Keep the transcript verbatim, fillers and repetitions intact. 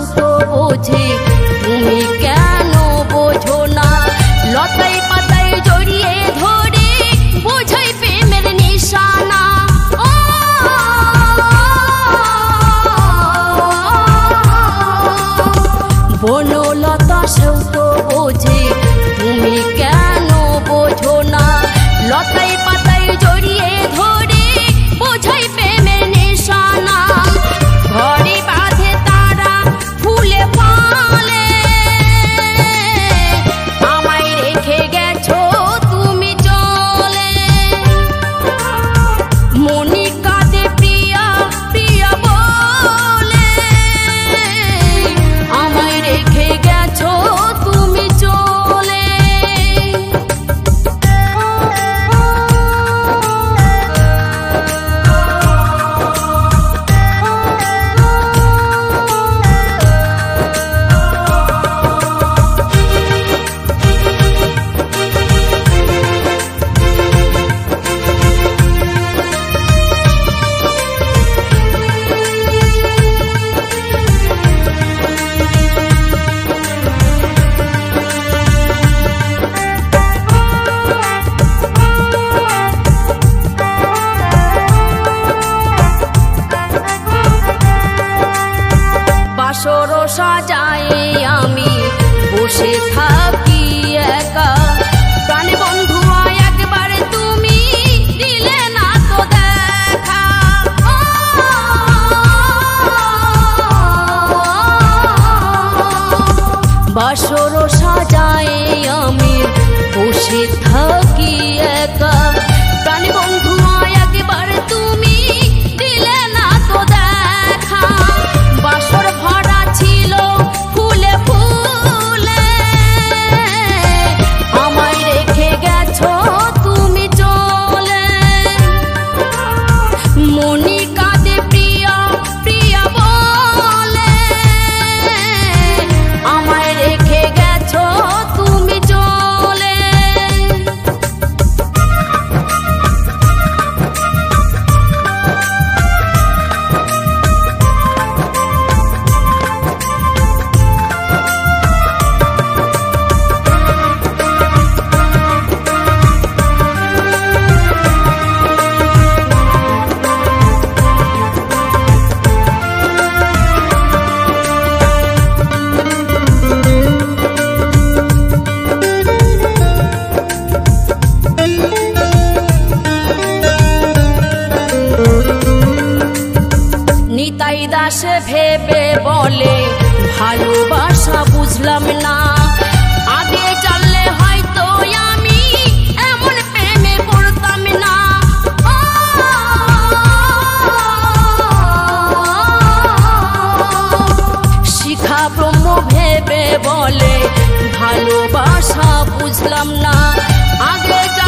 তো বোঝে, তুমি কেন বোঝো না? লতাই পাতাই জড়িয়ে ধরে বোঝাই প্রেমের নিশানা। বনলতা সেও তো বোঝে, তুমি কেন বোঝো না? লতাই পাতাই জড়িয়ে ধরে বোঝাই প্রেমের নিশানা। ঘরে বাঁধে তারা ফুলে ফলে, আমায় রেখে গেছো তুমি চলে। মনি কাঁদে প্রিয়া প্রিয়া বলে, আমায় রেখে গেছো তুমি চলে। বাসর সাজায় আমি বসে থাকি একা, প্রাণে বন্ধু একবার তুমি দিলে না তো দেখা। বাসর সাজায় আমি বসে থাকি একা, প্রাণে বন্ধু একবার তুমি দিলে না তো দেখা। বাসর ভরা ছিল ফুলে ফুলে, আমায় রেখে গেছো তুমি চলে। মনি কাঁদে প্রিয়া প্রিয়া বলে, আমায় রেখে গেছো তুমি চলে। নিতাই দাস ভেবে বলে, ভালোবাসা বুঝলাম না। আগে জানলে হয়তো আমি এমন প্রেমে পড়তাম না। শিখা ব্রহ্ম ভেবে বলে, ভালোবাসা বুঝলাম না। আগে